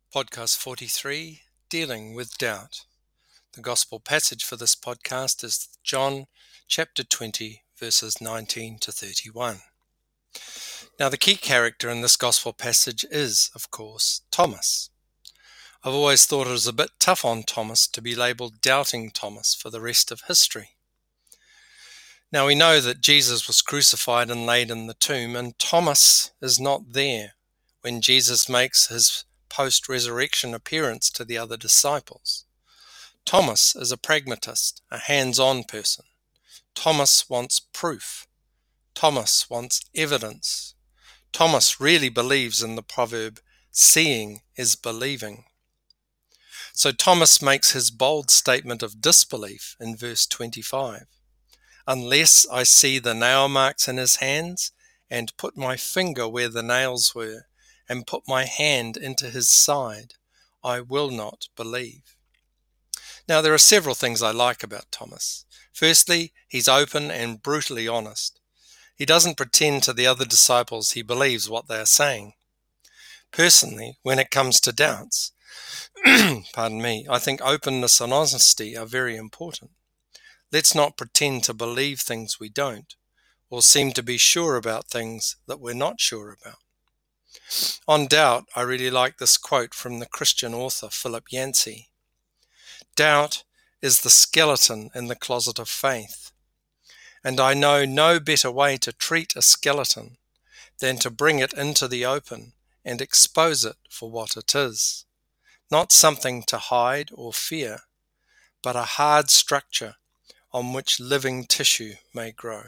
Podcast 43, Dealing with Doubt. The Gospel passage for this podcast is John chapter 20, verses 19 to 31. Now, the key character in this Gospel passage is, of course, Thomas. I've always thought it was a bit tough on Thomas to be labelled Doubting Thomas for the rest of history. Now, we know that Jesus was crucified and laid in the tomb, and Thomas is not there when Jesus makes his post-resurrection appearance to the other disciples. Thomas is a pragmatist, a hands-on person. Thomas wants proof. Thomas wants evidence. Thomas really believes in the proverb, seeing is believing. So Thomas makes his bold statement of disbelief in verse 25. Unless I see the nail marks in his hands, and put my finger where the nails were, and put my hand into his side, I will not believe. Now, there are several things I like about Thomas. Firstly, he's open and brutally honest. He doesn't pretend to the other disciples he believes what they are saying. Personally, when it comes to doubts, I think openness and honesty are very important. Let's not pretend to believe things we don't, or seem to be sure about things that we're not sure about. On doubt, I really like this quote from the Christian author Philip Yancey. Doubt is the skeleton in the closet of faith, and I know no better way to treat a skeleton than to bring it into the open and expose it for what it is. Not something to hide or fear, but a hard structure on which living tissue may grow.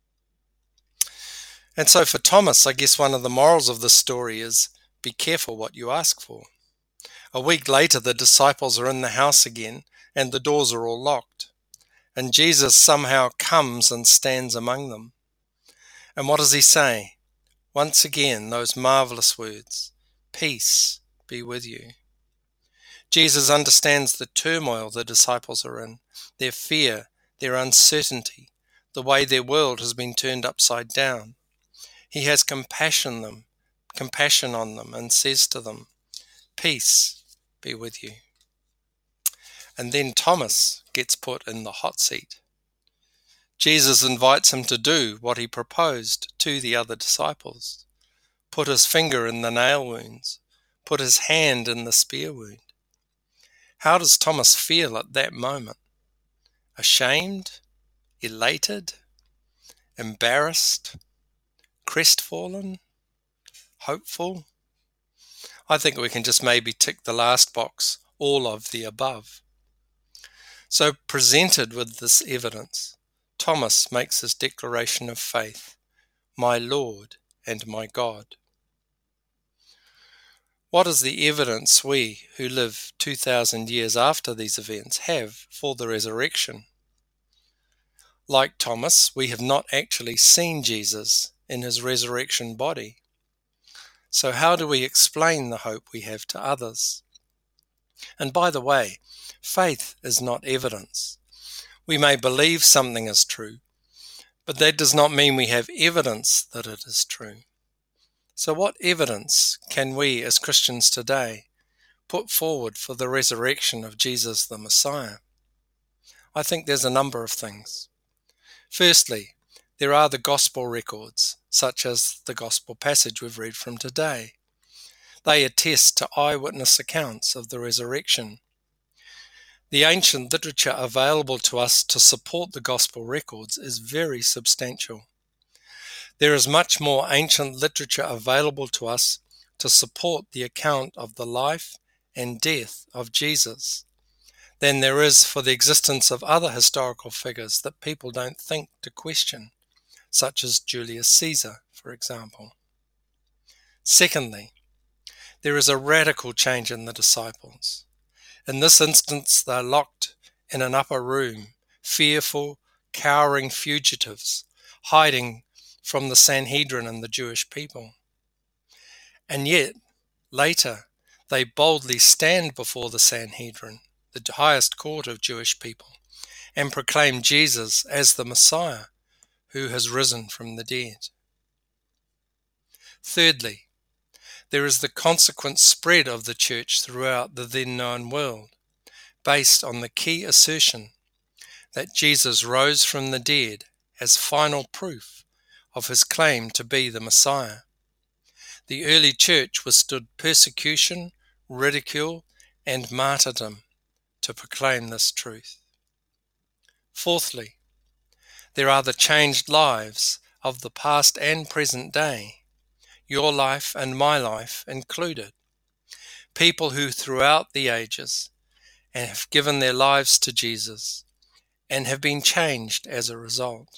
And so for Thomas, I guess one of the morals of this story is be careful what you ask for. A week later, the disciples are in the house again and the doors are all locked. And Jesus somehow comes and stands among them. And what does he say? Once again, those marvelous words, peace be with you. Jesus understands the turmoil the disciples are in, their fear, their uncertainty, the way their world has been turned upside down. He has compassion on them and says to them, peace be with you. And then Thomas gets put in the hot seat. Jesus invites him to do what he proposed to the other disciples. Put his finger in the nail wounds. Put his hand in the spear wound. How does Thomas feel at that moment? Ashamed? Elated? Embarrassed? Crestfallen? Hopeful? I think we can just maybe tick the last box, all of the above. So presented with this evidence, Thomas makes his declaration of faith, my Lord and my God. What is the evidence we, who live 2,000 years after these events, have for the resurrection? Like Thomas, we have not actually seen Jesus in his resurrection body. So how do we explain the hope we have to others? And by the way, faith is not evidence. We may believe something is true, but that does not mean we have evidence that it is true. So what evidence can we as Christians today put forward for the resurrection of Jesus the Messiah? I think there's a number of things. Firstly, there are the gospel records, such as the gospel passage we've read from today. They attest to eyewitness accounts of the resurrection. The ancient literature available to us to support the gospel records is very substantial. There is much more ancient literature available to us to support the account of the life and death of Jesus than there is for the existence of other historical figures that people don't think to question, such as Julius Caesar, for example. Secondly, there is a radical change in the disciples. In this instance, they are locked in an upper room, fearful, cowering fugitives, hiding from the Sanhedrin and the Jewish people. And yet, later, they boldly stand before the Sanhedrin, the highest court of Jewish people, and proclaim Jesus as the Messiah who has risen from the dead. Thirdly, there is the consequent spread of the church throughout the then known world, based on the key assertion that Jesus rose from the dead as final proof of his claim to be the Messiah. The early church withstood persecution, ridicule, and martyrdom to proclaim this truth. Fourthly, there are the changed lives of the past and present day, your life and my life included. People who throughout the ages have given their lives to Jesus and have been changed as a result.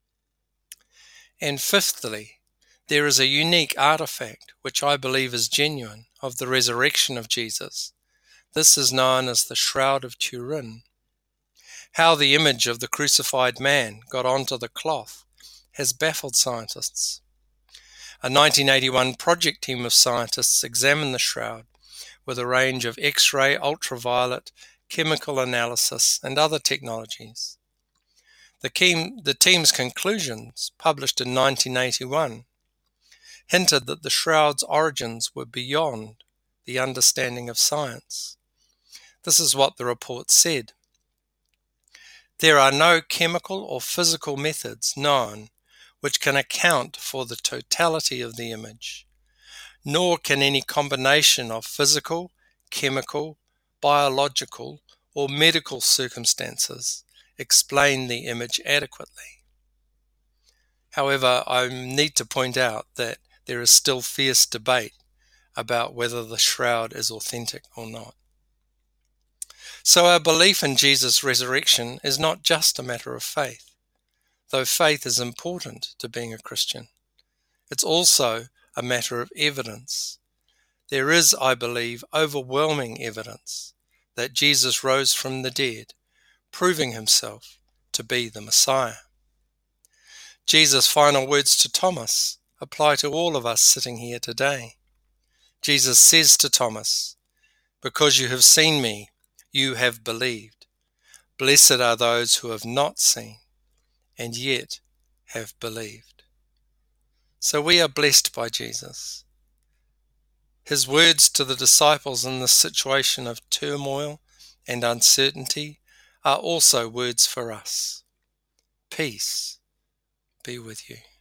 And fifthly, there is a unique artifact, which I believe is genuine, of the resurrection of Jesus. This is known as the Shroud of Turin. How the image of the crucified man got onto the cloth has baffled scientists. A 1981 project team of scientists examined the shroud with a range of X-ray, ultraviolet, chemical analysis, and other technologies. The team's conclusions, published in 1981, hinted that the shroud's origins were beyond the understanding of science. This is what the report said. There are no chemical or physical methods known which can account for the totality of the image, nor can any combination of physical, chemical, biological, or medical circumstances explain the image adequately. However, I need to point out that there is still fierce debate about whether the shroud is authentic or not. So our belief in Jesus' resurrection is not just a matter of faith, though faith is important to being a Christian. It's also a matter of evidence. There is, I believe, overwhelming evidence that Jesus rose from the dead, proving himself to be the Messiah. Jesus' final words to Thomas apply to all of us sitting here today. Jesus says to Thomas, "Because you have seen me, you have believed. Blessed are those who have not seen and yet have believed." So we are blessed by Jesus. His words to the disciples in this situation of turmoil and uncertainty are also words for us. Peace be with you.